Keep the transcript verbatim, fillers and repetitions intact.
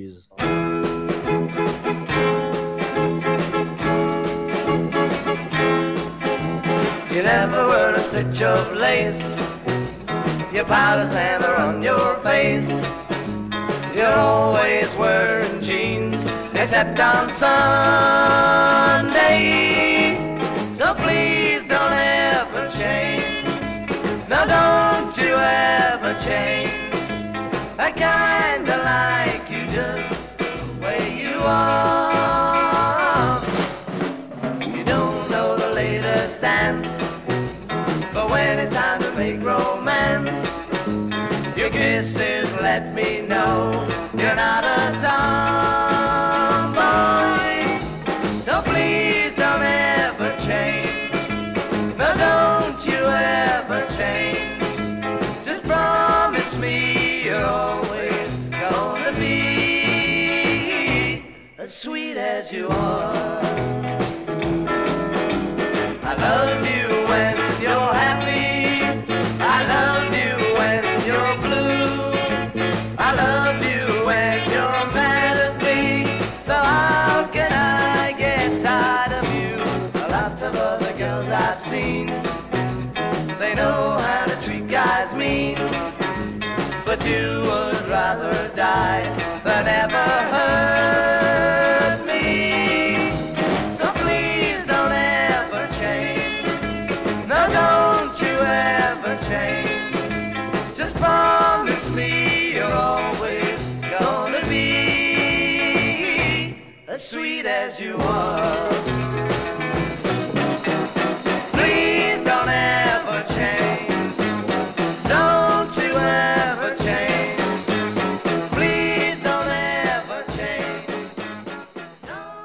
please. You never wear a stitch of lace, your powder's never on your face. You're always wearing jeans, except on Sunday. So please don't ever change. No, don't you ever change. I kinda like you just the way you are. You don't know the latest dance, but when it's time to make romance, your kisses let me know you're not a tomboy. So please don't ever change. No, don't you ever change. Just promise me you're always gonna be as sweet as you are. I love you when you're happy. I love you when you're blue. I love you when you're mad at me. So how can I get tired of you? Lots of other girls I've seen, they know how to treat guys mean, but you would rather die than ever hurt me. So please don't ever change. No, don't you ever change. Just promise me you're always gonna be as sweet as you are.